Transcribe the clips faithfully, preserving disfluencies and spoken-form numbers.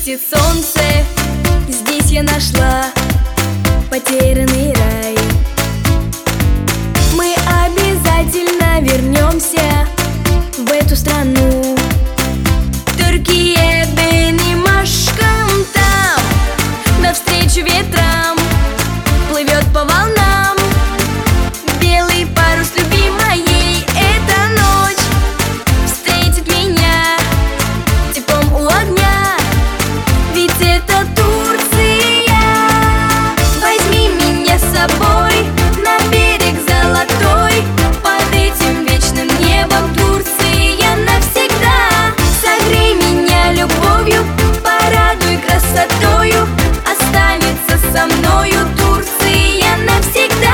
светит солнце, здесь я нашла потерянный рай. Мы обязательно вернемся в эту страну. Türkiye benim aşkım там, навстречу ветрам плывет по волнам. Белый парус любимой, эта ночь встретит меня теплом у огня. Ведь это Турция. Возьми меня с собой на берег золотой, под этим вечным небом Турция навсегда. Согрей меня любовью, порадуй красотою, останется со мною Турция навсегда.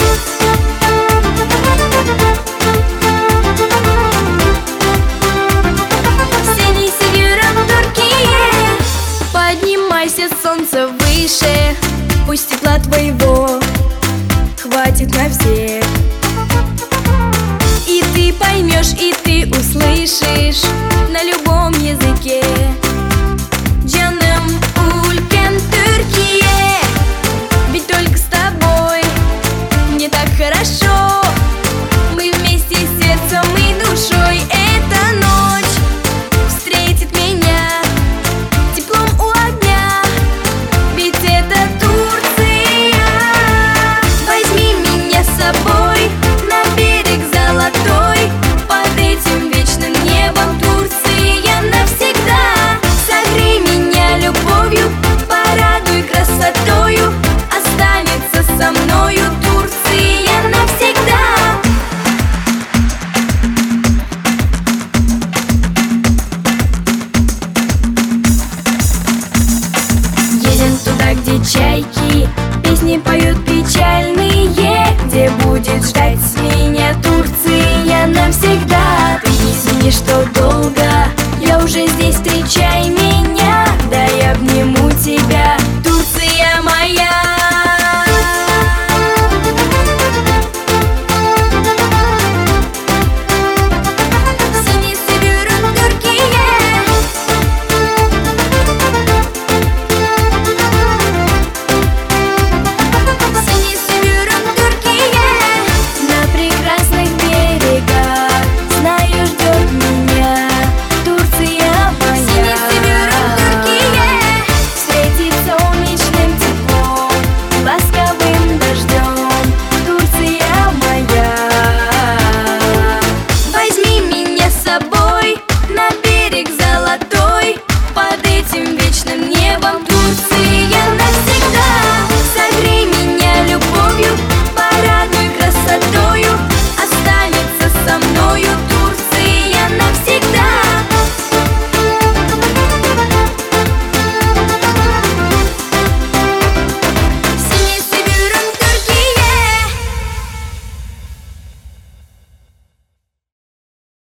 Синий севером Турции, поднимайся, солнце, выше, пусть тепла твоего хватит на всех. И ты поймешь, и ты